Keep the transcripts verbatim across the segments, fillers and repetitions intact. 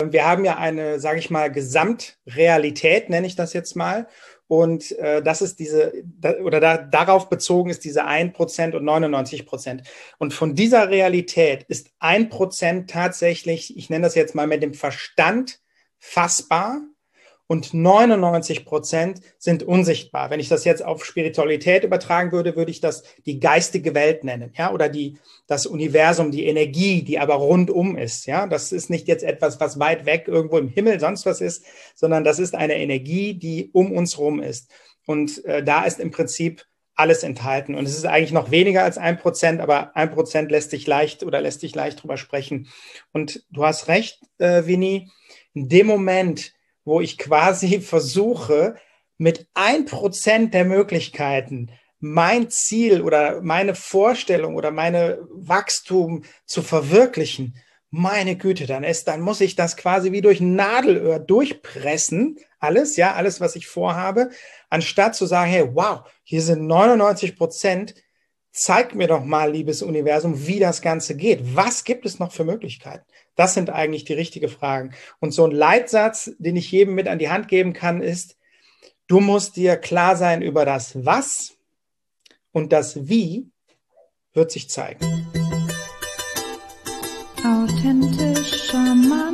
Wir haben ja eine, sage ich mal, Gesamtrealität, nenne ich das jetzt mal. Und äh, das ist diese, da, oder da, darauf bezogen ist diese ein Prozent und neunundneunzig Prozent. Und von dieser Realität ist ein Prozent tatsächlich, ich nenne das jetzt mal mit dem Verstand fassbar, und neunundneunzig Prozent sind unsichtbar. Wenn ich das jetzt auf Spiritualität übertragen würde, würde ich das die geistige Welt nennen, ja, oder die, das Universum, die Energie, die aber rundum ist, ja. Das ist nicht jetzt etwas, was weit weg irgendwo im Himmel sonst was ist, sondern das ist eine Energie, die um uns rum ist. Und äh, da ist im Prinzip alles enthalten. Und es ist eigentlich noch weniger als ein Prozent, aber ein Prozent lässt sich leicht oder lässt sich leicht drüber sprechen. Und du hast recht, äh, Winnie, in dem Moment, wo ich quasi versuche, mit ein Prozent der Möglichkeiten mein Ziel oder meine Vorstellung oder meine Wachstum zu verwirklichen, meine Güte, dann ist, dann muss ich das quasi wie durch ein Nadelöhr durchpressen, alles, ja, alles, was ich vorhabe, anstatt zu sagen, hey, wow, hier sind neunundneunzig Prozent, zeig mir doch mal, liebes Universum, wie das Ganze geht. Was gibt es noch für Möglichkeiten? Das sind eigentlich die richtigen Fragen. Und so ein Leitsatz, den ich jedem mit an die Hand geben kann, ist, du musst dir klar sein über das Was, und das Wie wird sich zeigen. Authentisch charmant.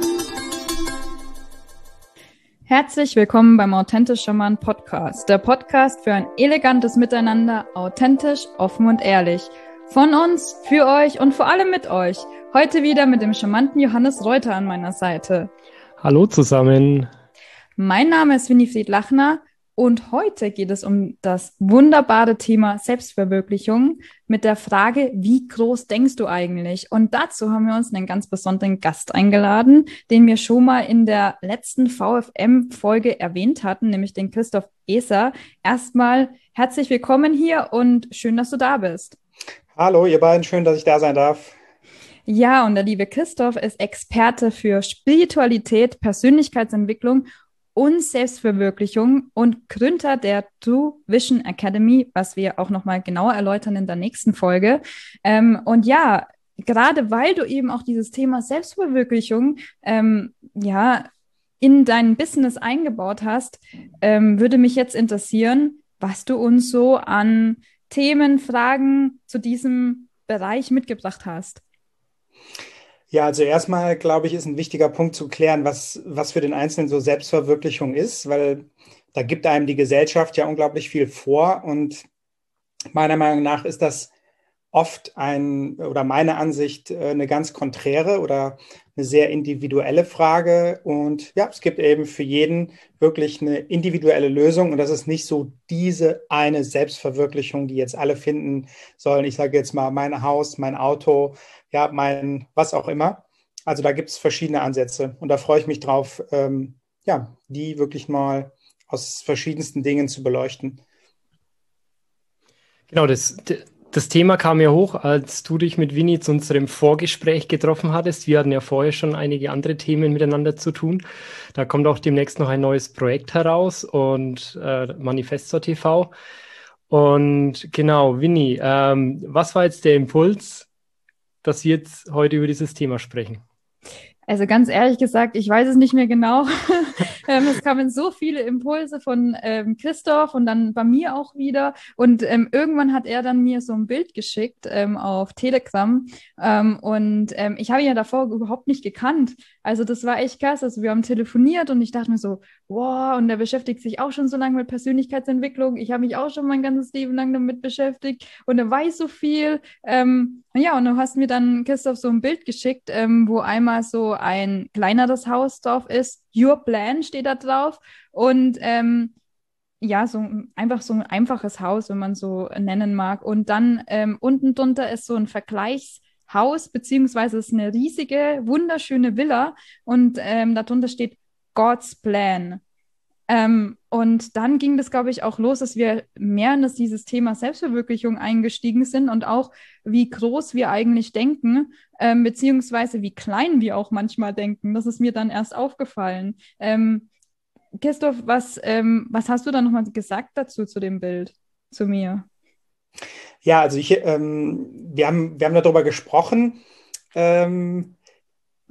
Herzlich willkommen beim Authentisch charmant Podcast. Der Podcast für ein elegantes Miteinander, authentisch, offen und ehrlich. Von uns, für euch und vor allem mit euch. Heute wieder mit dem charmanten Johannes Reuter an meiner Seite. Hallo zusammen. Mein Name ist Winifred Lachner und heute geht es um das wunderbare Thema Selbstverwirklichung mit der Frage, wie groß denkst du eigentlich? Und dazu haben wir uns einen ganz besonderen Gast eingeladen, den wir schon mal in der letzten V F M-Folge erwähnt hatten, nämlich den Christoph Eser. Erstmal herzlich willkommen hier und schön, dass du da bist. Hallo, ihr beiden, schön, dass ich da sein darf. Ja, und der liebe Christoph ist Experte für Spiritualität, Persönlichkeitsentwicklung und Selbstverwirklichung und Gründer der True Vision Academy, was wir auch nochmal genauer erläutern in der nächsten Folge. Ähm, und ja, gerade weil du eben auch dieses Thema Selbstverwirklichung ähm, ja, in dein Business eingebaut hast, ähm, würde mich jetzt interessieren, was du uns so an Themen, Fragen zu diesem Bereich mitgebracht hast. Ja, also erstmal, glaube ich, ist ein wichtiger Punkt zu klären, was, was für den Einzelnen so Selbstverwirklichung ist, weil da gibt einem die Gesellschaft ja unglaublich viel vor, und meiner Meinung nach ist das oft ein, oder meine Ansicht, eine ganz konträre oder eine sehr individuelle Frage. Und ja, es gibt eben für jeden wirklich eine individuelle Lösung, und das ist nicht so diese eine Selbstverwirklichung, die jetzt alle finden sollen. Ich sage jetzt mal mein Haus, mein Auto, ja, mein was auch immer. Also da gibt es verschiedene Ansätze, und da freue ich mich drauf, ähm, ja, die wirklich mal aus verschiedensten Dingen zu beleuchten. Genau, das, das Thema kam ja hoch, als du dich mit Winnie zu unserem Vorgespräch getroffen hattest. Wir hatten ja vorher schon einige andere Themen miteinander zu tun. Da kommt auch demnächst noch ein neues Projekt heraus und äh, Manifestor T V. Und genau, Winnie, ähm, was war jetzt der Impuls, dass wir jetzt heute über dieses Thema sprechen? Also ganz ehrlich gesagt, ich weiß es nicht mehr genau. ähm, es kamen so viele Impulse von ähm, Christoph und dann bei mir auch wieder. Und ähm, irgendwann hat er dann mir so ein Bild geschickt ähm, auf Telegram. Ähm, und ähm, ich habe ihn ja davor überhaupt nicht gekannt. Also das war echt krass. Also wir haben telefoniert und ich dachte mir so, wow, und der beschäftigt sich auch schon so lange mit Persönlichkeitsentwicklung. Ich habe mich auch schon mein ganzes Leben lang damit beschäftigt und er weiß so viel. Ähm, ja, und du hast mir dann, Christoph, so ein Bild geschickt, ähm, wo einmal so ein kleineres Haus drauf ist. Your Plan steht da drauf. Und ähm, ja, so einfach so ein einfaches Haus, wenn man so nennen mag. Und dann ähm, unten drunter ist so ein Vergleichshaus, beziehungsweise ist eine riesige, wunderschöne Villa. Und ähm, darunter steht God's Plan. Ähm, und dann ging das, glaube ich, auch los, dass wir mehr in das, dieses Thema Selbstverwirklichung eingestiegen sind und auch, wie groß wir eigentlich denken, ähm, beziehungsweise wie klein wir auch manchmal denken. Das ist mir dann erst aufgefallen. Ähm, Christoph, was, ähm, was hast du da nochmal gesagt dazu, zu dem Bild, zu mir? Ja, also ich, ähm, wir haben, wir haben darüber gesprochen, ähm,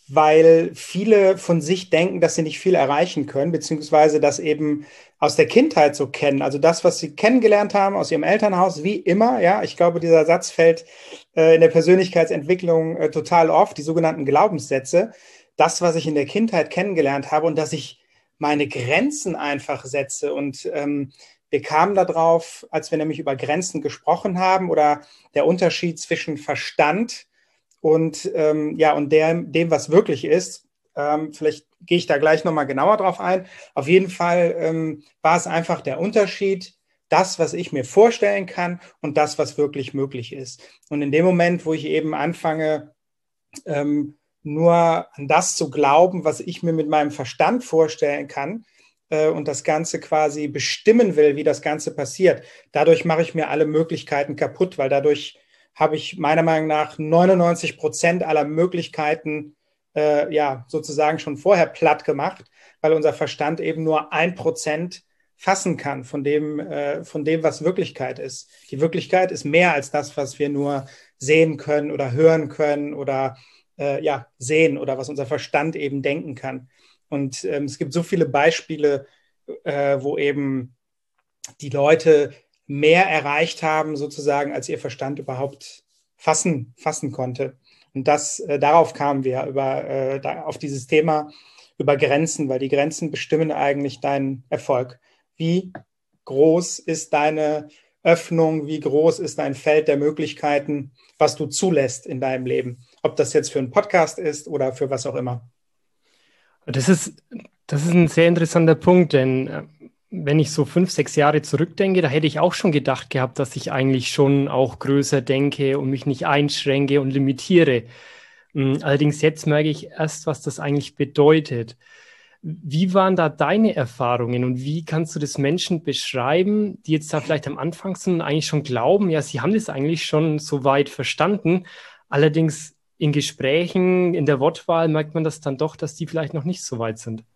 weil viele von sich denken, dass sie nicht viel erreichen können, beziehungsweise das eben aus der Kindheit so kennen. Also das, was sie kennengelernt haben aus ihrem Elternhaus, wie immer, ja, ich glaube, dieser Satz fällt äh, in der Persönlichkeitsentwicklung äh, total oft, die sogenannten Glaubenssätze. Das, was ich in der Kindheit kennengelernt habe und dass ich meine Grenzen einfach setze. Und ähm, wir kamen darauf, als wir nämlich über Grenzen gesprochen haben oder der Unterschied zwischen Verstand und, ähm, ja, und der, dem, was wirklich ist. Ähm, vielleicht gehe ich da gleich nochmal genauer drauf ein. Auf jeden Fall ähm, war es einfach der Unterschied, das, was ich mir vorstellen kann und das, was wirklich möglich ist. Und in dem Moment, wo ich eben anfange, ähm, nur an das zu glauben, was ich mir mit meinem Verstand vorstellen kann äh, und das Ganze quasi bestimmen will, wie das Ganze passiert, dadurch mache ich mir alle Möglichkeiten kaputt, weil dadurch habe ich meiner Meinung nach neunundneunzig Prozent aller Möglichkeiten äh, ja sozusagen schon vorher platt gemacht, weil unser Verstand eben nur ein Prozent fassen kann von dem, äh, von dem, was Wirklichkeit ist. Die Wirklichkeit ist mehr als das, was wir nur sehen können oder hören können oder äh, ja, sehen oder was unser Verstand eben denken kann. Und ähm, es gibt so viele Beispiele, äh, wo eben die Leute mehr erreicht haben, sozusagen, als ihr Verstand überhaupt fassen, fassen konnte. Und das, äh, darauf kamen wir, über, äh, da, auf dieses Thema über Grenzen, weil die Grenzen bestimmen eigentlich deinen Erfolg. Wie groß ist deine Öffnung, wie groß ist dein Feld der Möglichkeiten, was du zulässt in deinem Leben? Ob das jetzt für einen Podcast ist oder für was auch immer. Das ist, das ist ein sehr interessanter Punkt, denn äh, wenn ich so fünf, sechs Jahre zurückdenke, da hätte ich auch schon gedacht gehabt, dass ich eigentlich schon auch größer denke und mich nicht einschränke und limitiere. Allerdings jetzt merke ich erst, was das eigentlich bedeutet. Wie waren da deine Erfahrungen und wie kannst du das Menschen beschreiben, die jetzt da vielleicht am Anfang sind und eigentlich schon glauben, ja, sie haben das eigentlich schon so weit verstanden, allerdings in Gesprächen, in der Wortwahl merkt man das dann doch, dass die vielleicht noch nicht so weit sind.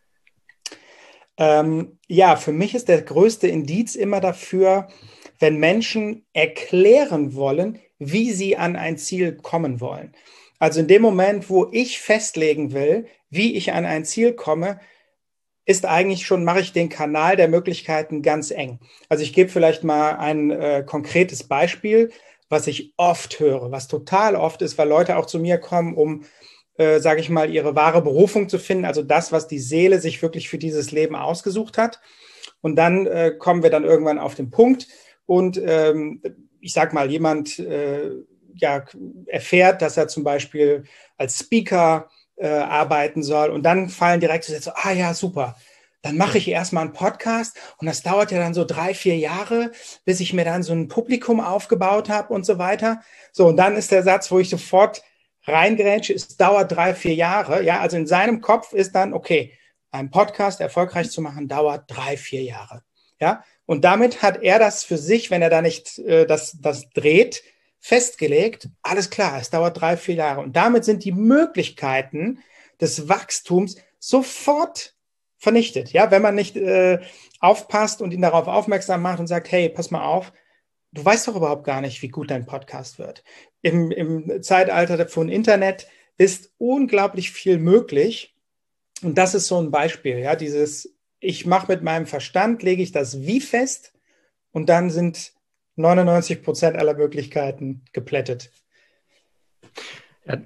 Ähm, ja, für mich ist der größte Indiz immer dafür, wenn Menschen erklären wollen, wie sie an ein Ziel kommen wollen. Also in dem Moment, wo ich festlegen will, wie ich an ein Ziel komme, ist eigentlich schon, mache ich den Kanal der Möglichkeiten ganz eng. Also ich gebe vielleicht mal ein äh, konkretes Beispiel, was ich oft höre, was total oft ist, weil Leute auch zu mir kommen, um Äh, sage ich mal, ihre wahre Berufung zu finden, also das, was die Seele sich wirklich für dieses Leben ausgesucht hat. Und dann äh, kommen wir dann irgendwann auf den Punkt und ähm, ich sage mal, jemand äh, ja, erfährt, dass er zum Beispiel als Speaker äh, arbeiten soll und dann fallen direkt so Sätze, ah ja, super, dann mache ich erstmal einen Podcast und das dauert ja dann so drei, vier Jahre, bis ich mir dann so ein Publikum aufgebaut habe und so weiter. So, und dann ist der Satz, wo ich sofort reingrätsche, es dauert drei, vier Jahre. Ja, also in seinem Kopf ist dann, okay, einen Podcast erfolgreich zu machen, dauert drei, vier Jahre. Ja, und damit hat er das für sich, wenn er da nicht äh, das, das dreht, festgelegt. Alles klar, es dauert drei, vier Jahre. Und damit sind die Möglichkeiten des Wachstums sofort vernichtet. Ja, wenn man nicht äh, aufpasst und ihn darauf aufmerksam macht und sagt, hey, pass mal auf, du weißt doch überhaupt gar nicht, wie gut dein Podcast wird. Im, im Zeitalter von Internet ist unglaublich viel möglich. Und das ist so ein Beispiel. Ja, dieses, ich mache mit meinem Verstand, lege ich das Wie fest und dann sind neunundneunzig Prozent aller Möglichkeiten geplättet. Ja.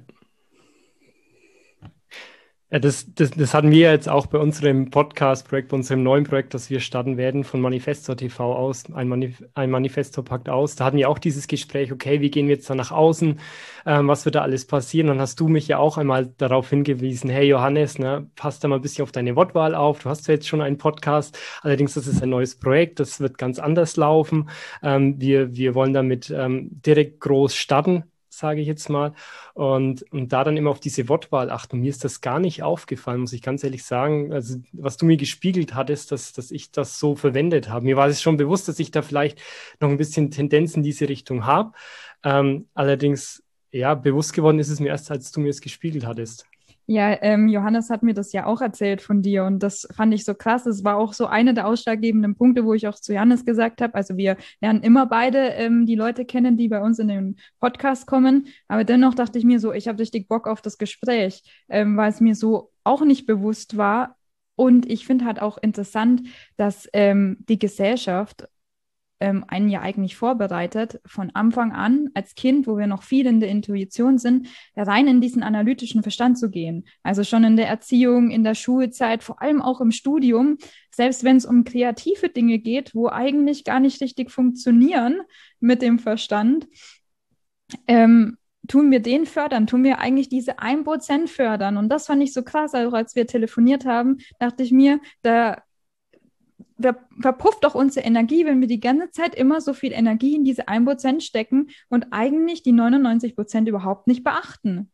Ja, das, das, das hatten wir jetzt auch bei unserem Podcast-Projekt, bei unserem neuen Projekt, das wir starten werden, von Manifesto T V aus, ein, Manif ein Manifesto-Pakt aus. Da hatten wir auch dieses Gespräch, okay, wie gehen wir jetzt da nach außen, ähm, was wird da alles passieren? Dann hast du mich ja auch einmal darauf hingewiesen, hey Johannes, ne, pass da mal ein bisschen auf deine Wortwahl auf. Du hast ja jetzt schon einen Podcast, allerdings das ist ein neues Projekt, das wird ganz anders laufen. Ähm, wir, wir wollen damit ähm, direkt groß starten, sage ich jetzt mal, und, und da dann immer auf diese Wortwahl achten. Mir ist das gar nicht aufgefallen, muss ich ganz ehrlich sagen. Also was du mir gespiegelt hattest, dass, dass ich das so verwendet habe. Mir war es schon bewusst, dass ich da vielleicht noch ein bisschen Tendenz in diese Richtung habe. Ähm, allerdings, ja, bewusst geworden ist es mir erst, als du mir es gespiegelt hattest. Ja, ähm, Johannes hat mir das ja auch erzählt von dir und das fand ich so krass. Es war auch so einer der ausschlaggebenden Punkte, wo ich auch zu Johannes gesagt habe, also wir lernen immer beide ähm, die Leute kennen, die bei uns in den Podcast kommen, aber dennoch dachte ich mir so, ich habe richtig Bock auf das Gespräch, ähm, weil es mir so auch nicht bewusst war. Und ich finde halt auch interessant, dass ähm, die Gesellschaft ähm, einen ja eigentlich vorbereitet, von Anfang an als Kind, wo wir noch viel in der Intuition sind, rein in diesen analytischen Verstand zu gehen. Also schon in der Erziehung, in der Schulzeit, vor allem auch im Studium, selbst wenn es um kreative Dinge geht, wo eigentlich gar nicht richtig funktionieren mit dem Verstand, ähm, tun wir den fördern, tun wir eigentlich diese ein Prozent fördern. Und das fand ich so krass, also als wir telefoniert haben, dachte ich mir, da ver verpufft doch unsere Energie, wenn wir die ganze Zeit immer so viel Energie in diese ein Prozent stecken und eigentlich die neunundneunzig Prozent überhaupt nicht beachten.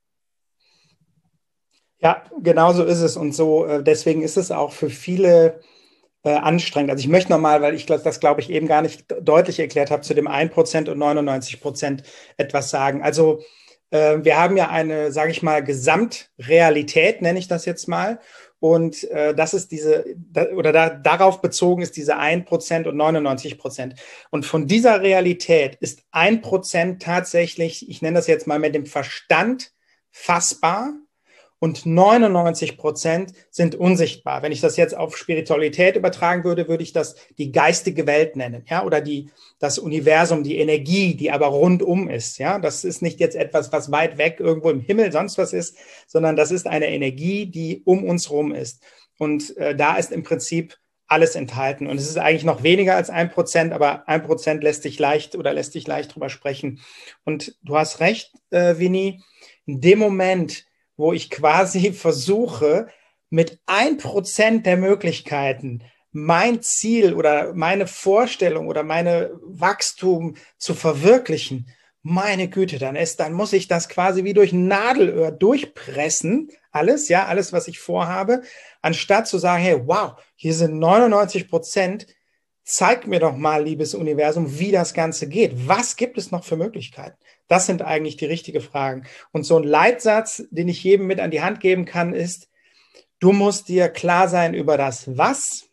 Ja, genau so ist es. Und so, äh, deswegen ist es auch für viele äh, anstrengend. Also ich möchte nochmal, weil ich glaub, das, glaube ich, eben gar nicht deutlich erklärt habe, zu dem ein Prozent und neunundneunzig Prozent etwas sagen. Also äh, wir haben ja eine, sage ich mal, Gesamtrealität, nenne ich das jetzt mal. Und äh, das ist diese, da, oder da, darauf bezogen ist diese ein Prozent und neunundneunzig Prozent. Und von dieser Realität ist ein Prozent tatsächlich, ich nenne das jetzt mal mit dem Verstand fassbar, und neunundneunzig Prozent sind unsichtbar. Wenn ich das jetzt auf Spiritualität übertragen würde, würde ich das die geistige Welt nennen, ja, oder die, das Universum, die Energie, die aber rundum ist, ja. Das ist nicht jetzt etwas, was weit weg irgendwo im Himmel sonst was ist, sondern das ist eine Energie, die um uns rum ist. Und äh, da ist im Prinzip alles enthalten. Und es ist eigentlich noch weniger als ein Prozent, aber ein Prozent lässt sich leicht oder lässt sich leicht drüber sprechen. Und du hast recht, äh, Winnie, in dem Moment, wo ich quasi versuche, mit ein Prozent der Möglichkeiten mein Ziel oder meine Vorstellung oder meine Wachstum zu verwirklichen, meine Güte, dann ist, dann muss ich das quasi wie durch ein Nadelöhr durchpressen, alles, ja, alles, was ich vorhabe, anstatt zu sagen, hey, wow, hier sind neunundneunzig Prozent, zeig mir doch mal, liebes Universum, wie das Ganze geht. Was gibt es noch für Möglichkeiten? Das sind eigentlich die richtigen Fragen. Und so ein Leitsatz, den ich jedem mit an die Hand geben kann, ist, du musst dir klar sein über das Was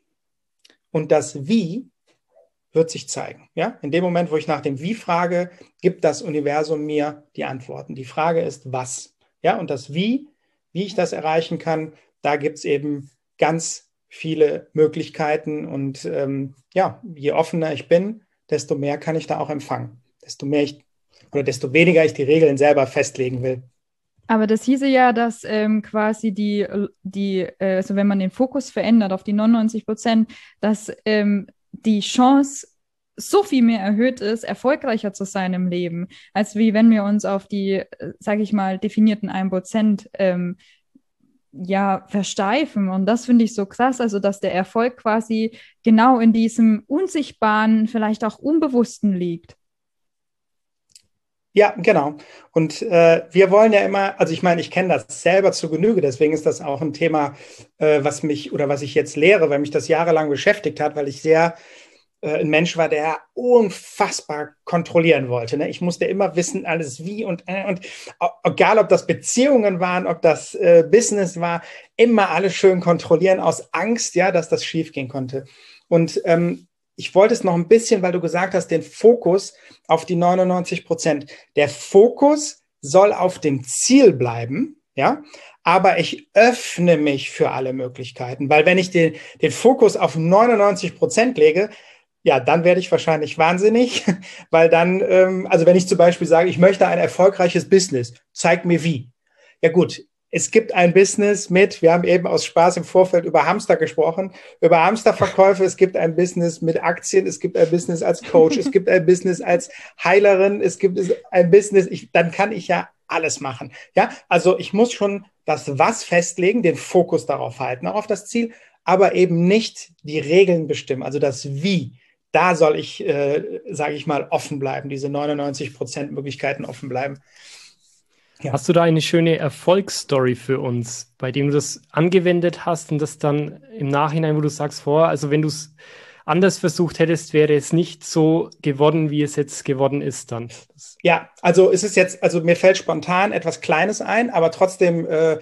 und das Wie wird sich zeigen. Ja? In dem Moment, wo ich nach dem Wie frage, gibt das Universum mir die Antworten. Die Frage ist, was? Ja? Und das Wie, wie ich das erreichen kann, da gibt es eben ganz viele Möglichkeiten. Und ähm, ja, je offener ich bin, desto mehr kann ich da auch empfangen. Desto mehr ich oder desto weniger ich die Regeln selber festlegen will. Aber das hieße ja, dass ähm, quasi die, die äh, also wenn man den Fokus verändert auf die neunundneunzig Prozent, dass ähm, die Chance so viel mehr erhöht ist, erfolgreicher zu sein im Leben, als wie wenn wir uns auf die, äh, sage ich mal, definierten ein Prozent ähm, ja, versteifen. Und das finde ich so krass, also dass der Erfolg quasi genau in diesem Unsichtbaren, vielleicht auch Unbewussten liegt. Ja, genau. Und äh, wir wollen ja immer, also ich meine, ich kenne das selber zu Genüge, deswegen ist das auch ein Thema, äh, was mich oder was ich jetzt lehre, weil mich das jahrelang beschäftigt hat, weil ich sehr äh, ein Mensch war, der unfassbar kontrollieren wollte. Ne? Ich musste immer wissen, alles wie und, äh, und egal, ob das Beziehungen waren, ob das äh, Business war, immer alles schön kontrollieren aus Angst, ja, dass das schiefgehen konnte. Und ähm, ich wollte es noch ein bisschen, weil du gesagt hast, den Fokus auf die neunundneunzig Prozent. Der Fokus soll auf dem Ziel bleiben, ja, aber ich öffne mich für alle Möglichkeiten, weil wenn ich den, den Fokus auf neunundneunzig Prozent lege, ja, dann werde ich wahrscheinlich wahnsinnig, weil dann, ähm, also wenn ich zum Beispiel sage, ich möchte ein erfolgreiches Business, zeig mir wie. Ja gut, es gibt ein Business mit, wir haben eben aus Spaß im Vorfeld über Hamster gesprochen, über Hamsterverkäufe, es gibt ein Business mit Aktien, es gibt ein Business als Coach, es gibt ein Business als Heilerin, es gibt ein Business, ich, dann kann ich ja alles machen. Ja, also ich muss schon das Was festlegen, den Fokus darauf halten, auch auf das Ziel, aber eben nicht die Regeln bestimmen, also das Wie. Da soll ich, äh, sage ich mal, offen bleiben, diese neunundneunzig Prozent Möglichkeiten offen bleiben. Ja. Hast du da eine schöne Erfolgsstory für uns, bei dem du das angewendet hast und das dann im Nachhinein, wo du sagst, vor, also wenn du es anders versucht hättest, wäre es nicht so geworden, wie es jetzt geworden ist dann? Ja, also es ist jetzt, also mir fällt spontan etwas Kleines ein, aber trotzdem äh,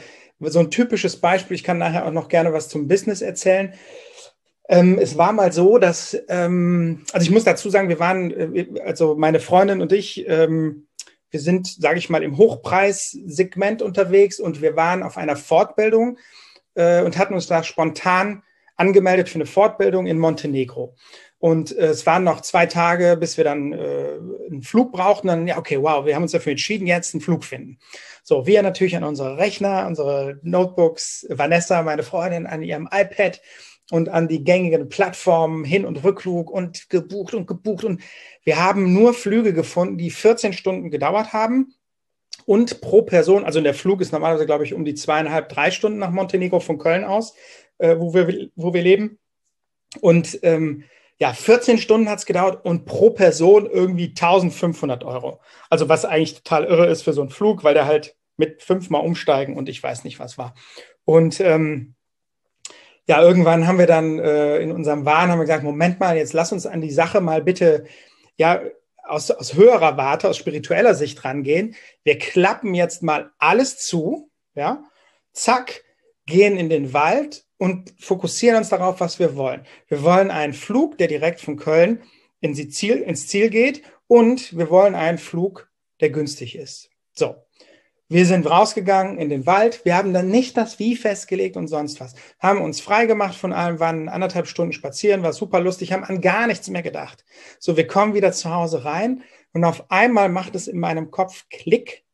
so ein typisches Beispiel, ich kann nachher auch noch gerne was zum Business erzählen. Ähm, es war mal so, dass, ähm, also ich muss dazu sagen, wir waren, äh, also meine Freundin und ich, ähm, wir sind, sage ich mal, im Hochpreissegment unterwegs und wir waren auf einer Fortbildung äh, und hatten uns da spontan angemeldet für eine Fortbildung in Montenegro. Und äh, es waren noch zwei Tage, bis wir dann äh, einen Flug brauchten. Dann, ja, okay, wow, wir haben uns dafür entschieden, jetzt einen Flug finden. So, wir natürlich an unsere Rechner, unsere Notebooks, Vanessa, meine Freundin, an ihrem iPad und an die gängigen Plattformen, Hin- und Rückflug und gebucht und gebucht. Und wir haben nur Flüge gefunden, die vierzehn Stunden gedauert haben. Und pro Person, also der Flug ist normalerweise, glaube ich, um die zweieinhalb, drei Stunden nach Montenegro von Köln aus, äh, wo wir, wo wir leben. Und ähm, ja, vierzehn Stunden hat es gedauert und pro Person irgendwie eintausendfünfhundert Euro. Also was eigentlich total irre ist für so einen Flug, weil der halt mit fünfmal umsteigen und ich weiß nicht, was war. Und ähm, ja, irgendwann haben wir dann äh, in unserem Wahn haben wir gesagt, Moment mal, jetzt lass uns an die Sache mal bitte, ja, aus, aus höherer Warte, aus spiritueller Sicht rangehen. Wir klappen jetzt mal alles zu, ja, zack, gehen in den Wald und fokussieren uns darauf, was wir wollen. Wir wollen einen Flug, der direkt von Köln in die Ziel, ins Ziel geht und wir wollen einen Flug, der günstig ist. So. Wir sind rausgegangen in den Wald. Wir haben dann nicht das Wie festgelegt und sonst was. Haben uns freigemacht von allem, waren anderthalb Stunden spazieren, war super lustig, haben an gar nichts mehr gedacht. So, wir kommen wieder zu Hause rein und auf einmal macht es in meinem Kopf Klick.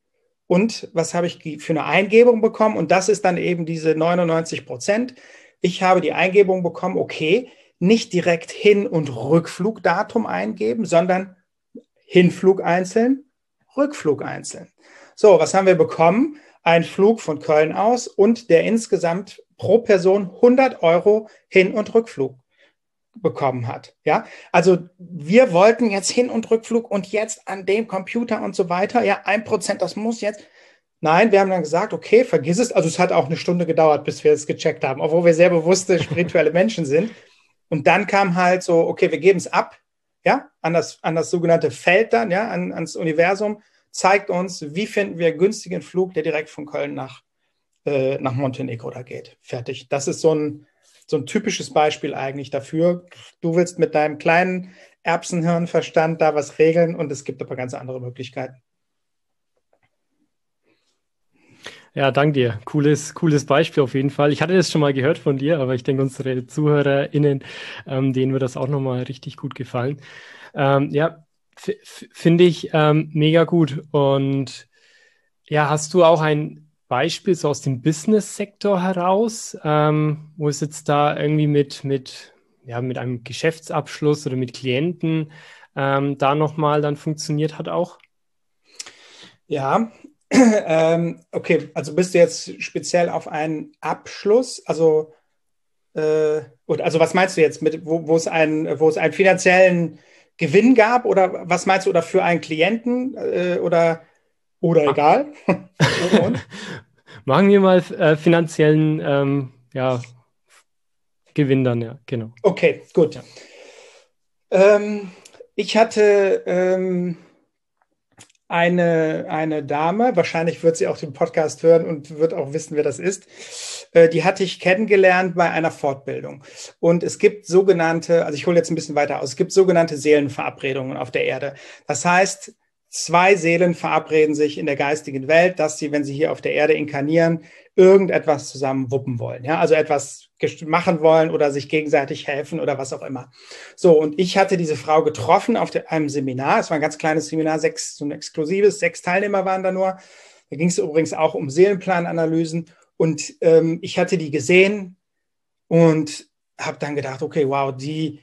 Und was habe ich für eine Eingebung bekommen? Und das ist dann eben diese neunundneunzig Prozent. Ich habe die Eingebung bekommen, okay, nicht direkt Hin- und Rückflugdatum eingeben, sondern Hinflug einzeln, Rückflug einzeln. So, was haben wir bekommen? Ein Flug von Köln aus und der insgesamt pro Person hundert Euro Hin- und Rückflug bekommen hat. Ja, also wir wollten jetzt Hin- und Rückflug und jetzt an dem Computer und so weiter. Ja, ein Prozent, das muss jetzt. Nein, wir haben dann gesagt, okay, vergiss es. Also es hat auch eine Stunde gedauert, bis wir es gecheckt haben, obwohl wir sehr bewusste spirituelle Menschen sind. Und dann kam halt so, okay, wir geben es ab, ja, an das, an das sogenannte Feld dann, ja, an, ans Universum. Zeigt uns, wie finden wir einen günstigen Flug, der direkt von Köln nach, äh, nach Montenegro da geht. Fertig. Das ist so ein, so ein typisches Beispiel eigentlich dafür. Du willst mit deinem kleinen Erbsenhirnverstand da was regeln und es gibt aber ganz andere Möglichkeiten. Ja, danke dir. Cooles, cooles Beispiel auf jeden Fall. Ich hatte das schon mal gehört von dir, aber ich denke, unsere ZuhörerInnen, ähm, denen wird das auch nochmal richtig gut gefallen. Ähm, ja, finde ich ähm, mega gut. Und ja, hast du auch ein Beispiel so aus dem Business-Sektor heraus, ähm, wo es jetzt da irgendwie mit, mit, ja, mit einem Geschäftsabschluss oder mit Klienten ähm, da nochmal dann funktioniert hat auch? Ja, ähm, okay, also bist du jetzt speziell auf einen Abschluss, also, äh, also was meinst du jetzt mit, wo, wo es einen, wo es einen finanziellen Gewinn gab oder was meinst du, oder für einen Klienten äh, oder, oder egal? Und, und? Machen wir mal äh, finanziellen ähm, ja, Gewinn dann, ja, genau. Okay, gut. Ja. Ähm, ich hatte ähm, eine, eine Dame, wahrscheinlich wird sie auch den Podcast hören und wird auch wissen, wer das ist. Äh, die hatte ich kennengelernt bei einer Fortbildung. Und es gibt sogenannte, also ich hole jetzt ein bisschen weiter aus, es gibt sogenannte Seelenverabredungen auf der Erde. Das heißt, zwei Seelen verabreden sich in der geistigen Welt, dass sie, wenn sie hier auf der Erde inkarnieren, irgendetwas zusammen wuppen wollen. Ja, also etwas machen wollen oder sich gegenseitig helfen oder was auch immer. So, und ich hatte diese Frau getroffen auf einem Seminar. Es war ein ganz kleines Seminar, sechs, so ein exklusives, sechs Teilnehmer waren da nur. Da ging es übrigens auch um Seelenplananalysen. Und ähm, ich hatte die gesehen und habe dann gedacht, okay, wow, die,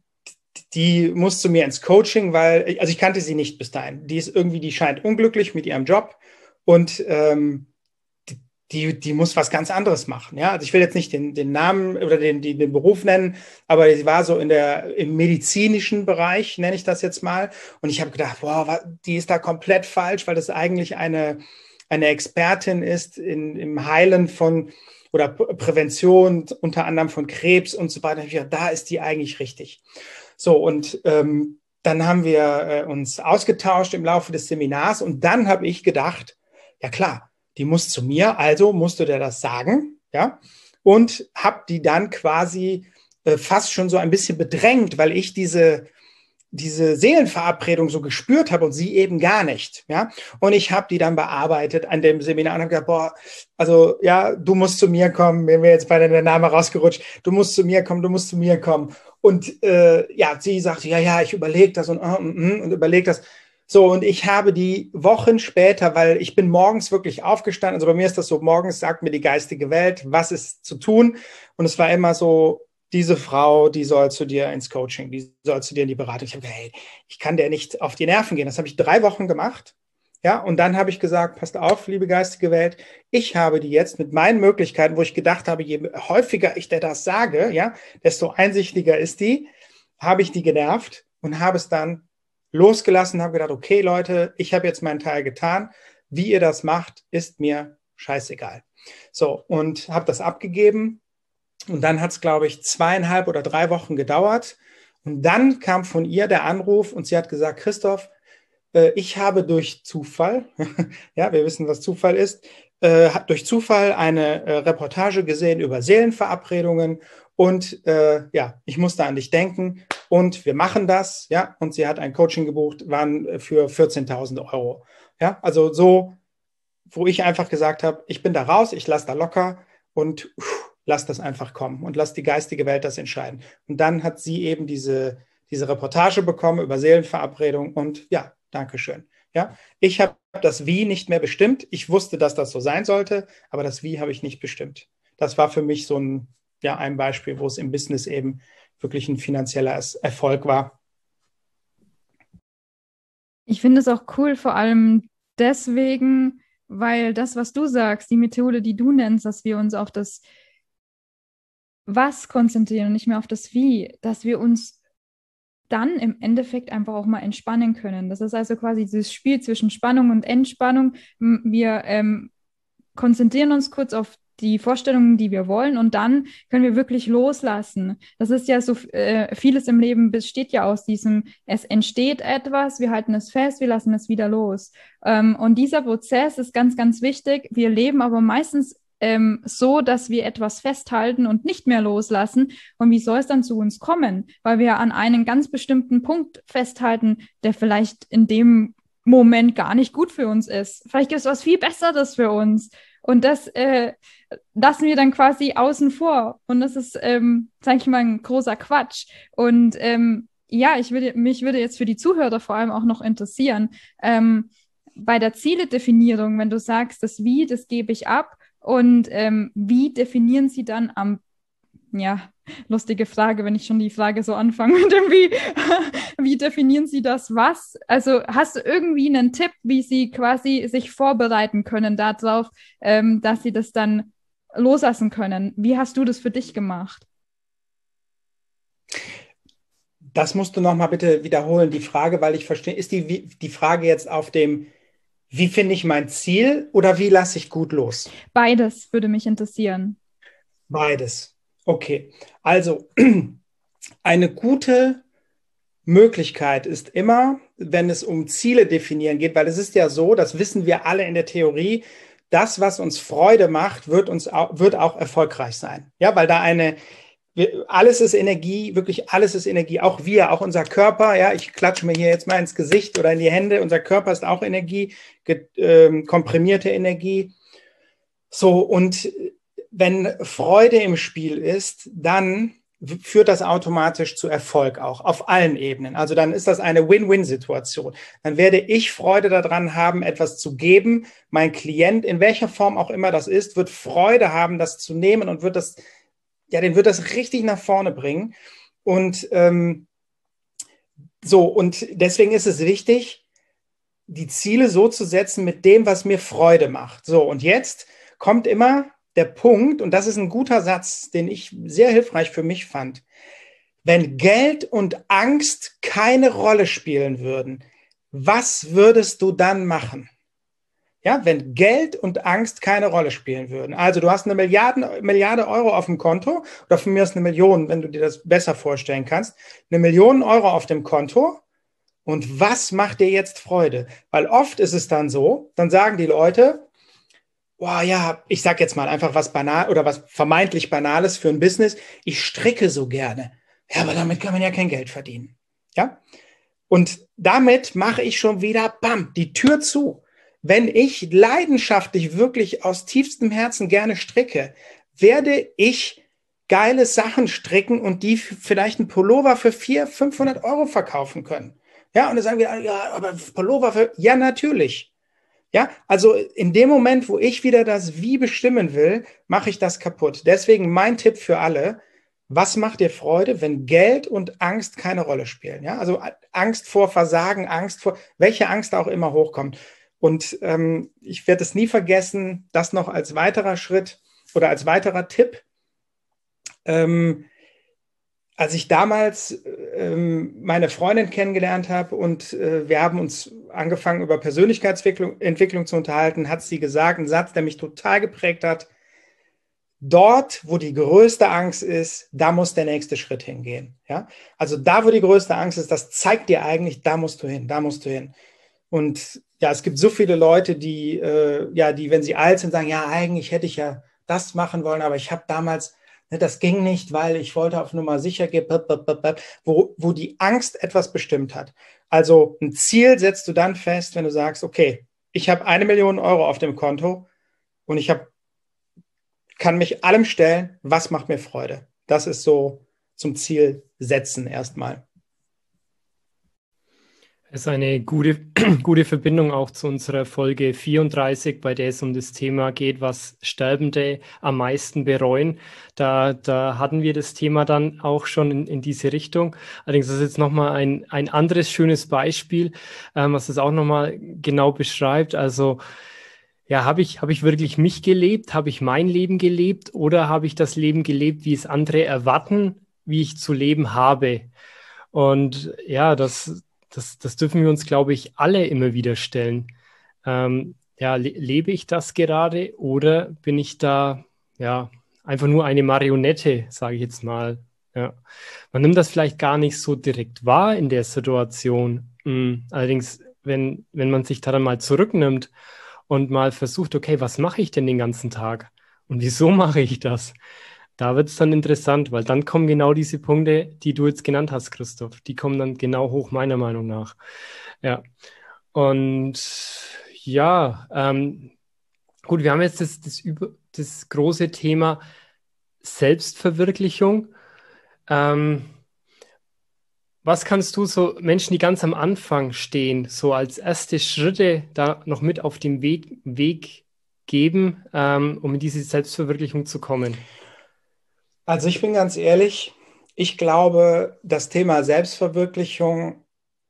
die muss zu mir ins Coaching, weil, also ich kannte sie nicht bis dahin. Die ist irgendwie, die scheint unglücklich mit ihrem Job und ähm, Die, die muss was ganz anderes machen. Ja, also ich will jetzt nicht den, den Namen oder den, den, den Beruf nennen, aber sie war so in der, im medizinischen Bereich, nenne ich das jetzt mal. Und ich habe gedacht, wow, die ist da komplett falsch, weil das eigentlich eine, eine Expertin ist in, im Heilen von oder Prävention, unter anderem von Krebs und so weiter. Ich dachte, da ist die eigentlich richtig. So, und ähm, dann haben wir äh, uns ausgetauscht im Laufe des Seminars und dann habe ich gedacht, ja klar, die muss zu mir, also musst du dir das sagen, ja, und habe die dann quasi äh, fast schon so ein bisschen bedrängt, weil ich diese diese Seelenverabredung so gespürt habe und sie eben gar nicht, ja. Und ich habe die dann bearbeitet an dem Seminar und habe gesagt, boah, also ja, du musst zu mir kommen, mir wäre jetzt beide der Name rausgerutscht, du musst zu mir kommen, du musst zu mir kommen. Und äh, ja, sie sagte, ja, ja, ich überlege das und, uh, uh, und überlege das. So, und ich habe die Wochen später, weil ich bin morgens wirklich aufgestanden, also bei mir ist das so, morgens sagt mir die geistige Welt, was ist zu tun. Und es war immer so, diese Frau, die soll zu dir ins Coaching, die soll zu dir in die Beratung. Ich habe gesagt, hey, ich kann der nicht auf die Nerven gehen. Das habe ich drei Wochen gemacht. Ja, und dann habe ich gesagt, passt auf, liebe geistige Welt, ich habe die jetzt mit meinen Möglichkeiten, wo ich gedacht habe, je häufiger ich dir das sage, ja, desto einsichtiger ist die, habe ich die genervt und habe es dann losgelassen, habe gedacht, okay, Leute, ich habe jetzt meinen Teil getan. Wie ihr das macht, ist mir scheißegal. So, und habe das abgegeben. Und dann hat es, glaube ich, zweieinhalb oder drei Wochen gedauert. Und dann kam von ihr der Anruf und sie hat gesagt, Christoph, äh, ich habe durch Zufall, ja, wir wissen, was Zufall ist, äh, hat durch Zufall eine äh, Reportage gesehen über Seelenverabredungen und äh, ja, ich musste an dich denken und wir machen das, ja, und sie hat ein Coaching gebucht, waren für vierzehntausend Euro. Ja, also so, wo ich einfach gesagt habe, ich bin da raus, ich lasse da locker und uff, lass das einfach kommen und lass die geistige Welt das entscheiden. Und dann hat sie eben diese, diese Reportage bekommen über Seelenverabredung und ja, Dankeschön. Ja, ich habe das Wie nicht mehr bestimmt. Ich wusste, dass das so sein sollte, aber das Wie habe ich nicht bestimmt. Das war für mich so ein, ja, ein Beispiel, wo es im Business eben wirklich ein finanzieller Erfolg war. Ich finde es auch cool, vor allem deswegen, weil das, was du sagst, die Methode, die du nennst, dass wir uns auf das Was konzentrieren und nicht mehr auf das Wie, dass wir uns dann im Endeffekt einfach auch mal entspannen können. Das ist also quasi dieses Spiel zwischen Spannung und Entspannung. Wir ähm, konzentrieren uns kurz auf die Vorstellungen, die wir wollen und dann können wir wirklich loslassen. Das ist ja so, äh, vieles im Leben besteht ja aus diesem, es entsteht etwas, wir halten es fest, wir lassen es wieder los. Ähm, und dieser Prozess ist ganz, ganz wichtig. Wir leben aber meistens Ähm, so, dass wir etwas festhalten und nicht mehr loslassen. Und wie soll es dann zu uns kommen? Weil wir an einen ganz bestimmten Punkt festhalten, der vielleicht in dem Moment gar nicht gut für uns ist. Vielleicht gibt es was viel Besseres für uns. Und das äh, lassen wir dann quasi außen vor. Und das ist, ähm, sage ich mal, ein großer Quatsch. Und ähm, ja, ich würde, mich würde jetzt für die Zuhörer vor allem auch noch interessieren, ähm, bei der Zieledefinierung, wenn du sagst, das Wie, das gebe ich ab, und ähm, wie definieren Sie dann am, ja, lustige Frage, wenn ich schon die Frage so anfange mit dem Wie, wie definieren Sie das Was? Also hast du irgendwie einen Tipp, wie Sie quasi sich vorbereiten können darauf, ähm, dass Sie das dann loslassen können? Wie hast du das für dich gemacht? Das musst du nochmal bitte wiederholen, die Frage, weil ich verstehe, ist die, die Frage jetzt auf dem Wie finde ich mein Ziel oder wie lasse ich gut los? Beides würde mich interessieren. Beides. Okay. Also eine gute Möglichkeit ist immer, wenn es um Ziele definieren geht, weil es ist ja so, das wissen wir alle in der Theorie, das, was uns Freude macht, wird uns auch, wird auch erfolgreich sein. Ja, weil da eine Wir, alles ist Energie, wirklich alles ist Energie, auch wir, auch unser Körper, ja, ich klatsche mir hier jetzt mal ins Gesicht oder in die Hände, unser Körper ist auch Energie, ge, äh, komprimierte Energie. So, und wenn Freude im Spiel ist, dann führt das automatisch zu Erfolg auch, auf allen Ebenen. Also dann ist das eine Win-Win-Situation. Dann werde ich Freude daran haben, etwas zu geben. Mein Klient, in welcher Form auch immer das ist, wird Freude haben, das zu nehmen und wird das ja, den wird das richtig nach vorne bringen. Und ähm, so, und deswegen ist es wichtig, die Ziele so zu setzen mit dem, was mir Freude macht. So, und jetzt kommt immer der Punkt, und das ist ein guter Satz, den ich sehr hilfreich für mich fand. Wenn Geld und Angst keine Rolle spielen würden, was würdest du dann machen? Ja, wenn Geld und Angst keine Rolle spielen würden. Also du hast eine Milliarden, Milliarde Euro auf dem Konto oder von mir ist eine Million, wenn du dir das besser vorstellen kannst. Eine Million Euro auf dem Konto. Und was macht dir jetzt Freude? Weil oft ist es dann so, dann sagen die Leute, oh ja, ich sag jetzt mal einfach was banal oder was vermeintlich Banales für ein Business. Ich stricke so gerne. Ja, aber damit kann man ja kein Geld verdienen. Ja? Und damit mache ich schon wieder, bam, die Tür zu. Wenn ich leidenschaftlich wirklich aus tiefstem Herzen gerne stricke, werde ich geile Sachen stricken und die vielleicht einen Pullover für vierhundert, fünfhundert Euro verkaufen können. Ja, und dann sagen wir, ja, aber Pullover für, ja, natürlich. Ja, also in dem Moment, wo ich wieder das Wie bestimmen will, mache ich das kaputt. Deswegen mein Tipp für alle: Was macht dir Freude, wenn Geld und Angst keine Rolle spielen? Ja, also Angst vor Versagen, Angst vor, welche Angst auch immer hochkommt. Und ähm, ich werde es nie vergessen, das noch als weiterer Schritt oder als weiterer Tipp. Ähm, als ich damals ähm, meine Freundin kennengelernt habe und äh, wir haben uns angefangen, über Persönlichkeitsentwicklung Entwicklung zu unterhalten, hat sie gesagt, einen Satz, der mich total geprägt hat: Dort, wo die größte Angst ist, da muss der nächste Schritt hingehen. Ja? Also da, wo die größte Angst ist, das zeigt dir eigentlich, da musst du hin, da musst du hin. Und ja, es gibt so viele Leute, die, äh, ja, die, wenn sie alt sind, sagen, ja, eigentlich hätte ich ja das machen wollen, aber ich habe damals, ne, das ging nicht, weil ich wollte auf Nummer sicher gehen, wo, wo die Angst etwas bestimmt hat. Also ein Ziel setzt du dann fest, wenn du sagst, okay, ich habe eine Million Euro auf dem Konto und ich habe kann mich allem stellen, was macht mir Freude. Das ist so zum Ziel setzen erstmal. Es ist eine gute, gute Verbindung auch zu unserer Folge vierunddreißig, bei der es um das Thema geht, was Sterbende am meisten bereuen. Da, da hatten wir das Thema dann auch schon in, in diese Richtung. Allerdings ist es jetzt nochmal ein, ein anderes schönes Beispiel, ähm, was das auch nochmal genau beschreibt. Also ja, habe ich, habe ich wirklich mich gelebt? Habe ich mein Leben gelebt? Oder habe ich das Leben gelebt, wie es andere erwarten, wie ich zu leben habe? Und ja, das, das, das dürfen wir uns, glaube ich, alle immer wieder stellen. Ähm, ja, le lebe ich das gerade oder bin ich da ja einfach nur eine Marionette, sage ich jetzt mal. Ja. Man nimmt das vielleicht gar nicht so direkt wahr in der Situation. Mhm. Allerdings, wenn, wenn man sich da dann mal zurücknimmt und mal versucht, okay, was mache ich denn den ganzen Tag? Und wieso mache ich das? Da wird es dann interessant, weil dann kommen genau diese Punkte, die du jetzt genannt hast, Christoph. Die kommen dann genau hoch, meiner Meinung nach. Ja. Und ja, ähm, gut, wir haben jetzt das, das, über, das große Thema Selbstverwirklichung. Ähm, Was kannst du so Menschen, die ganz am Anfang stehen, so als erste Schritte da noch mit auf den Weg, Weg geben, ähm, um in diese Selbstverwirklichung zu kommen? Also ich bin ganz ehrlich, ich glaube, das Thema Selbstverwirklichung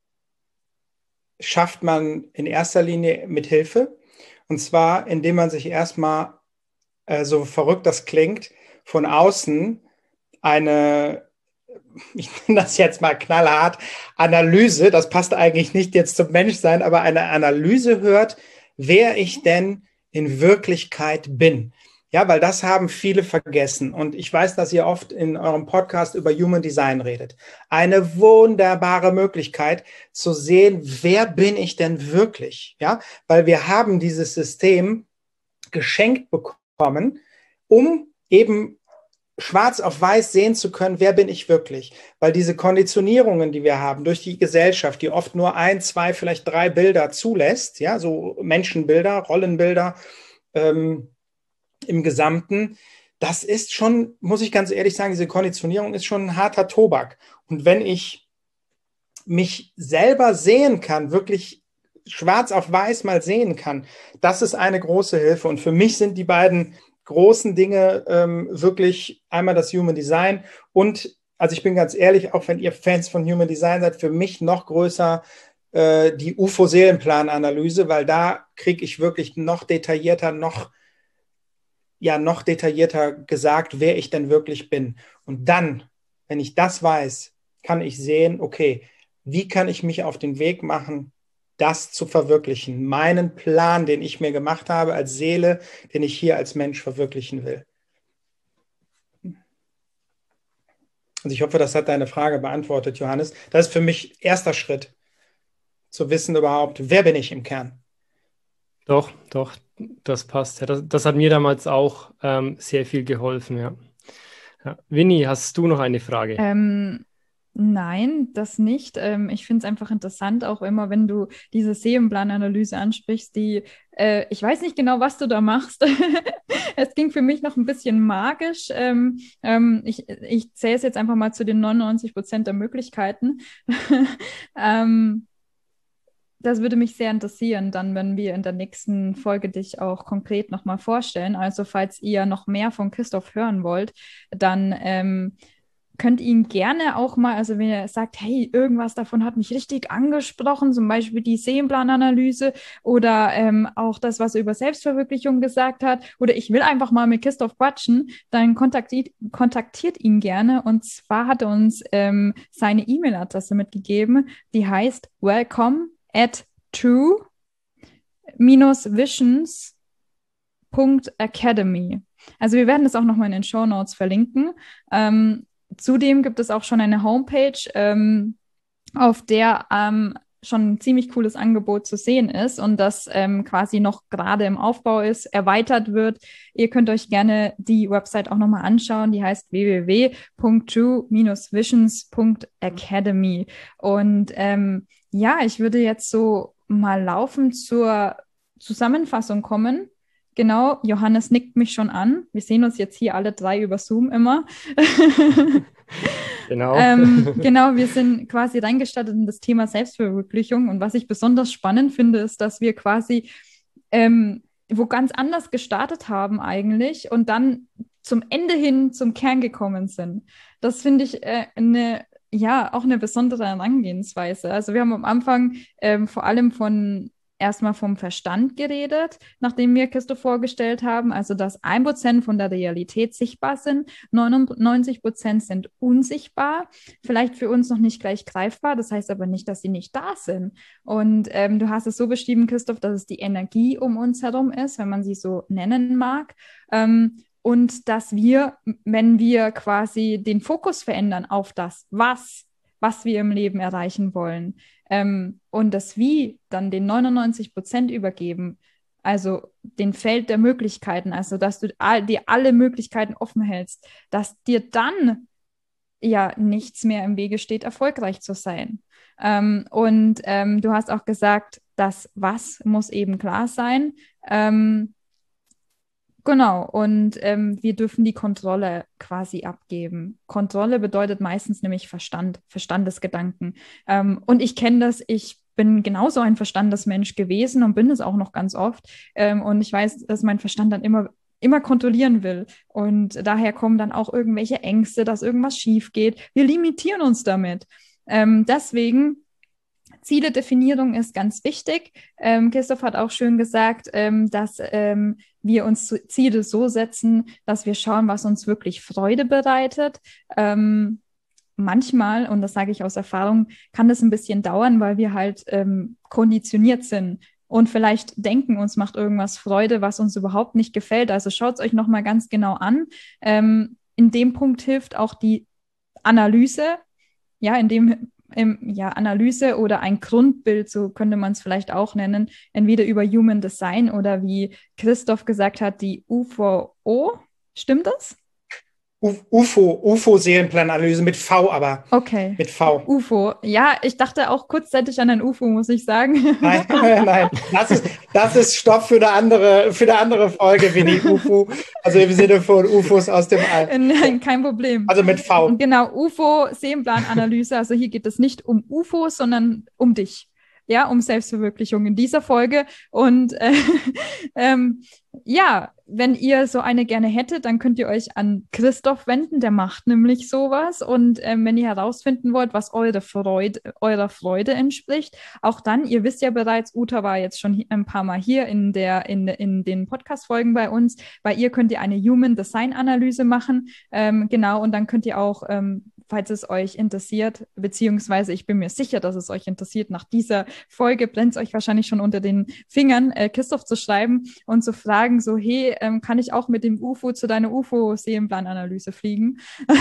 schafft man in erster Linie mit Hilfe. Und zwar, indem man sich erstmal, äh, so verrückt das klingt, von außen eine, ich nenne das jetzt mal knallhart, Analyse, das passt eigentlich nicht jetzt zum Menschsein, aber eine Analyse hört, wer ich denn in Wirklichkeit bin. Ja, weil das haben viele vergessen. Und ich weiß, dass ihr oft in eurem Podcast über Human Design redet. Eine wunderbare Möglichkeit zu sehen, wer bin ich denn wirklich? Ja, weil wir haben dieses System geschenkt bekommen, um eben schwarz auf weiß sehen zu können, wer bin ich wirklich? Weil diese Konditionierungen, die wir haben durch die Gesellschaft, die oft nur ein, zwei, vielleicht drei Bilder zulässt, ja, so Menschenbilder, Rollenbilder, ähm, im Gesamten, das ist schon, muss ich ganz ehrlich sagen, diese Konditionierung ist schon ein harter Tobak. Und wenn ich mich selber sehen kann, wirklich schwarz auf weiß mal sehen kann, das ist eine große Hilfe. Und für mich sind die beiden großen Dinge ähm, wirklich einmal das Human Design und, also ich bin ganz ehrlich, auch wenn ihr Fans von Human Design seid, für mich noch größer äh, die U F O-Seelenplan-Analyse, weil da kriege ich wirklich noch detaillierter, noch ja noch detaillierter gesagt, wer ich denn wirklich bin. Und dann, wenn ich das weiß, kann ich sehen, okay, wie kann ich mich auf den Weg machen, das zu verwirklichen, meinen Plan, den ich mir gemacht habe als Seele, den ich hier als Mensch verwirklichen will. Also ich hoffe, das hat deine Frage beantwortet, Johannes. Das ist für mich erster Schritt, zu wissen überhaupt, wer bin ich im Kern. Doch, doch, das passt. Ja, das, das hat mir damals auch ähm, sehr viel geholfen, ja. Ja. Winnie, hast du noch eine Frage? Ähm, nein, das nicht. Ähm, ich finde es einfach interessant, auch immer, wenn du diese Seelenplananalyse ansprichst, die, äh, ich weiß nicht genau, was du da machst. Es ging für mich noch ein bisschen magisch. Ähm, ähm, ich ich zähle es jetzt einfach mal zu den neunundneunzig Prozent der Möglichkeiten. ähm, Das würde mich sehr interessieren, dann, wenn wir in der nächsten Folge dich auch konkret nochmal vorstellen. Also, falls ihr noch mehr von Christoph hören wollt, dann ähm, könnt ihr ihn gerne auch mal, also wenn ihr sagt, hey, irgendwas davon hat mich richtig angesprochen, zum Beispiel die Seelenplananalyse oder ähm, auch das, was er über Selbstverwirklichung gesagt hat, oder ich will einfach mal mit Christoph quatschen, dann kontaktiert, kontaktiert ihn gerne. Und zwar hat er uns ähm, seine E-Mail-Adresse mitgegeben, die heißt welcome at true visions Punkt academy. Also wir werden das auch nochmal in den Shownotes verlinken. Ähm, zudem gibt es auch schon eine Homepage, ähm, auf der ähm, schon ein ziemlich cooles Angebot zu sehen ist und das ähm, quasi noch gerade im Aufbau ist, erweitert wird. Ihr könnt euch gerne die Website auch nochmal anschauen. Die heißt w w w Punkt true visions Punkt academy. Und ähm, ja, ich würde jetzt so mal laufend zur Zusammenfassung kommen. Genau, Johannes nickt mich schon an. Wir sehen uns jetzt hier alle drei über Zoom immer. Genau. ähm, genau, wir sind quasi reingestartet in das Thema Selbstverwirklichung. Und was ich besonders spannend finde, ist, dass wir quasi ähm, wo ganz anders gestartet haben eigentlich und dann zum Ende hin zum Kern gekommen sind. Das finde ich äh, eine, ja, auch eine besondere Herangehensweise. Also wir haben am Anfang ähm, vor allem von erstmal vom Verstand geredet, nachdem wir Christoph vorgestellt haben, also dass ein Prozent von der Realität sichtbar sind, neunundneunzig Prozent sind unsichtbar, vielleicht für uns noch nicht gleich greifbar, das heißt aber nicht, dass sie nicht da sind. Und ähm, du hast es so beschrieben, Christoph, dass es die Energie um uns herum ist, wenn man sie so nennen mag. Ähm, und dass wir, wenn wir quasi den Fokus verändern auf das, was, was wir im Leben erreichen wollen, ähm, und das Wie dann den neunundneunzig Prozent übergeben, also den Feld der Möglichkeiten, also dass du all, dir alle Möglichkeiten offen hältst, dass dir dann ja nichts mehr im Wege steht, erfolgreich zu sein. Ähm, und ähm, du hast auch gesagt, das Was muss eben klar sein. Ähm, Genau, und ähm, wir dürfen die Kontrolle quasi abgeben. Kontrolle bedeutet meistens nämlich Verstand, Verstandesgedanken. Ähm, und ich kenne das, ich bin genauso ein Verstandesmensch gewesen und bin es auch noch ganz oft. Ähm, und ich weiß, dass mein Verstand dann immer, immer kontrollieren will. Und daher kommen dann auch irgendwelche Ängste, dass irgendwas schief geht. Wir limitieren uns damit. Ähm, deswegen Zieledefinierung ist ganz wichtig. Ähm, Christoph hat auch schön gesagt, ähm, dass ähm, wir uns Ziele so setzen, dass wir schauen, was uns wirklich Freude bereitet. Ähm, manchmal, und das sage ich aus Erfahrung, kann das ein bisschen dauern, weil wir halt ähm, konditioniert sind und vielleicht denken, uns macht irgendwas Freude, was uns überhaupt nicht gefällt. Also schaut es euch nochmal ganz genau an. Ähm, in dem Punkt hilft auch die Analyse, ja, in dem ähm, ja, Analyse oder ein Grundbild, so könnte man es vielleicht auch nennen, entweder über Human Design oder wie Christoph gesagt hat, die U V O. Stimmt das? U F O, U F O-Seelenplananalyse mit V, aber okay. Mit V. U F O. Ja, ich dachte auch kurzzeitig an ein U F O, muss ich sagen. Nein, nein, das ist, das ist Stoff für eine andere, für eine andere Folge, Winnie. U F O, also im Sinne von U F Os aus dem All. Nein, kein Problem. Also mit V. Genau, U F O, Seelenplananalyse. Also hier geht es nicht um U F Os, sondern um dich. Ja, um Selbstverwirklichung in dieser Folge. Und äh, ähm, ja, wenn ihr so eine gerne hättet, dann könnt ihr euch an Christoph wenden, der macht nämlich sowas. Und ähm, wenn ihr herausfinden wollt, was eure Freude, eurer Freude entspricht, auch dann, ihr wisst ja bereits, Uta war jetzt schon ein paar Mal hier in, der, in, in den Podcast-Folgen bei uns. Bei ihr könnt ihr eine Human Design Analyse machen. Ähm, genau, und dann könnt ihr auch ähm, falls es euch interessiert, beziehungsweise ich bin mir sicher, dass es euch interessiert, nach dieser Folge brennt es euch wahrscheinlich schon unter den Fingern, äh, Christoph zu schreiben und zu fragen, so, hey, ähm, kann ich auch mit dem U F O zu deiner U F O-Seelenplananalyse fliegen?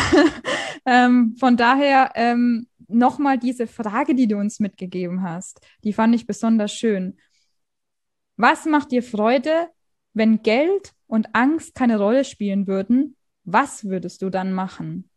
ähm, von daher ähm, nochmal diese Frage, die du uns mitgegeben hast, die fand ich besonders schön. Was macht dir Freude? wenn Geld und Angst keine Rolle spielen würden, was würdest du dann machen?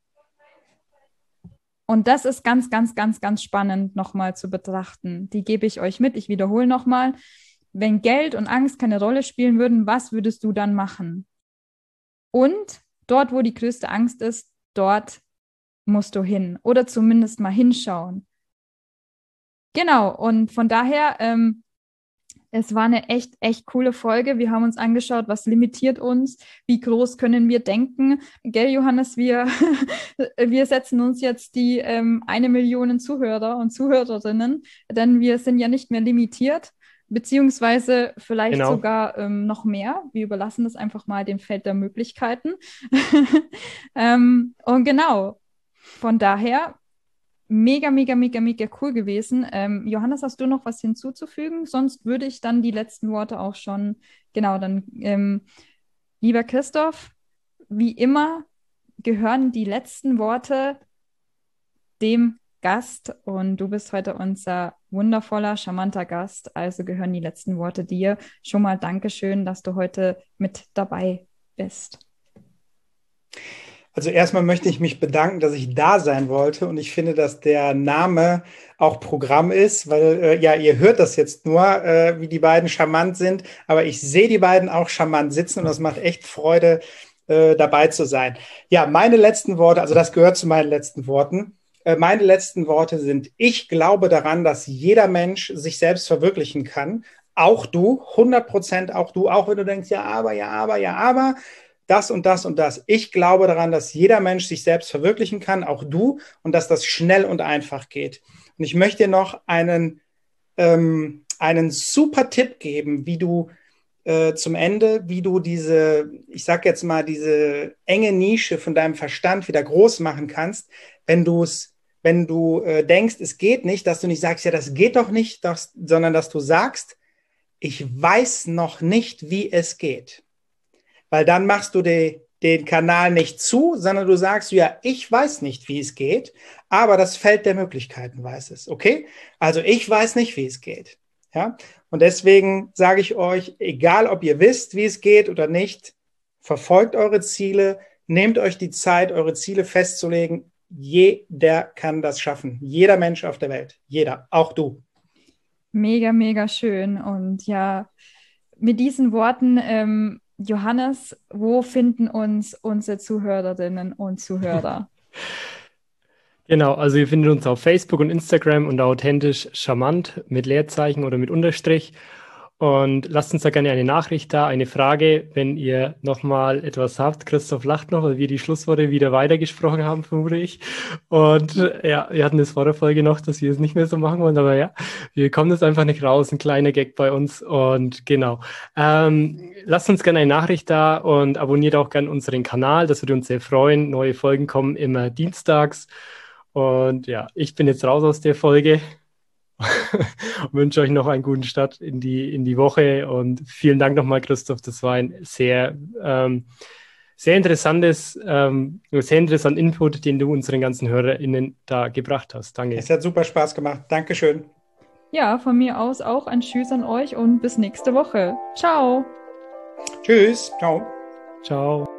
Und das ist ganz, ganz, ganz, ganz spannend nochmal zu betrachten. Die gebe ich euch mit. Ich wiederhole nochmal. Wenn Geld und Angst keine Rolle spielen würden, was würdest du dann machen? Und dort, wo die größte Angst ist, dort musst du hin oder zumindest mal hinschauen. Genau, und von daher, ähm, es war eine echt, echt coole Folge. Wir haben uns angeschaut, was limitiert uns, wie groß können wir denken. Gell, Johannes, wir, wir setzen uns jetzt die ähm, eine Million Zuhörer und Zuhörerinnen, denn wir sind ja nicht mehr limitiert, beziehungsweise vielleicht Genau. sogar ähm, noch mehr. Wir überlassen das einfach mal dem Feld der Möglichkeiten. ähm, und genau, von daher mega, mega, mega, mega cool gewesen. Ähm, Johannes, hast du noch was hinzuzufügen? Sonst würde ich dann die letzten Worte auch schon, genau, dann, ähm, lieber Christoph, wie immer gehören die letzten Worte dem Gast und du bist heute unser wundervoller, charmanter Gast, also gehören die letzten Worte dir. Schon mal Dankeschön, dass du heute mit dabei bist. Also erstmal möchte ich mich bedanken, dass ich da sein wollte und ich finde, dass der Name auch Programm ist, weil äh, ja, ihr hört das jetzt nur, äh, wie die beiden charmant sind, aber ich sehe die beiden auch charmant sitzen und das macht echt Freude, äh, dabei zu sein. Ja, meine letzten Worte, also das gehört zu meinen letzten Worten. Äh, meine letzten Worte sind, ich glaube daran, dass jeder Mensch sich selbst verwirklichen kann. Auch du, hundert Prozent auch du, auch wenn du denkst, ja, aber, ja, aber, ja, aber, das und das und das. Ich glaube daran, dass jeder Mensch sich selbst verwirklichen kann, auch du, und dass das schnell und einfach geht. Und ich möchte dir noch einen, ähm, einen super Tipp geben, wie du äh, zum Ende, wie du diese, ich sag jetzt mal, diese enge Nische von deinem Verstand wieder groß machen kannst, wenn du es, wenn du äh, denkst, es geht nicht, dass du nicht sagst, ja, das geht doch nicht, das, sondern dass du sagst, ich weiß noch nicht, wie es geht. Weil dann machst du die, den Kanal nicht zu, sondern du sagst, ja, ich weiß nicht, wie es geht, aber das Feld der Möglichkeiten weiß es, okay? Also ich weiß nicht, wie es geht, ja? Und deswegen sage ich euch, egal ob ihr wisst, wie es geht oder nicht, verfolgt eure Ziele, nehmt euch die Zeit, eure Ziele festzulegen. Jeder kann das schaffen. Jeder Mensch auf der Welt. Jeder, auch du. Mega, mega schön. Und ja, mit diesen Worten, ähm, Johannes, wo finden uns unsere Zuhörerinnen und Zuhörer? Genau, also ihr findet uns auf Facebook und Instagram unter authentisch charmant mit Leerzeichen oder mit Unterstrich. Und lasst uns da gerne eine Nachricht da, eine Frage, wenn ihr nochmal etwas habt. Christoph lacht noch, weil wir die Schlussworte wieder weitergesprochen haben, vermute ich. Und äh, ja, wir hatten das vor der Folge noch, dass wir es nicht mehr so machen wollen, aber ja, wir kommen jetzt einfach nicht raus, ein kleiner Gag bei uns. Und genau, ähm, lasst uns gerne eine Nachricht da und abonniert auch gerne unseren Kanal, das würde uns sehr freuen. Neue Folgen kommen immer dienstags. Und ja, ich bin jetzt raus aus der Folge. Und wünsche euch noch einen guten Start in die, in die Woche und vielen Dank nochmal, Christoph. Das war ein sehr, ähm, sehr interessantes, ähm, sehr interessanten Input, den du unseren ganzen HörerInnen da gebracht hast. Danke. Es hat super Spaß gemacht. Dankeschön. Ja, von mir aus auch ein Tschüss an euch und bis nächste Woche. Ciao. Tschüss. Ciao. Ciao.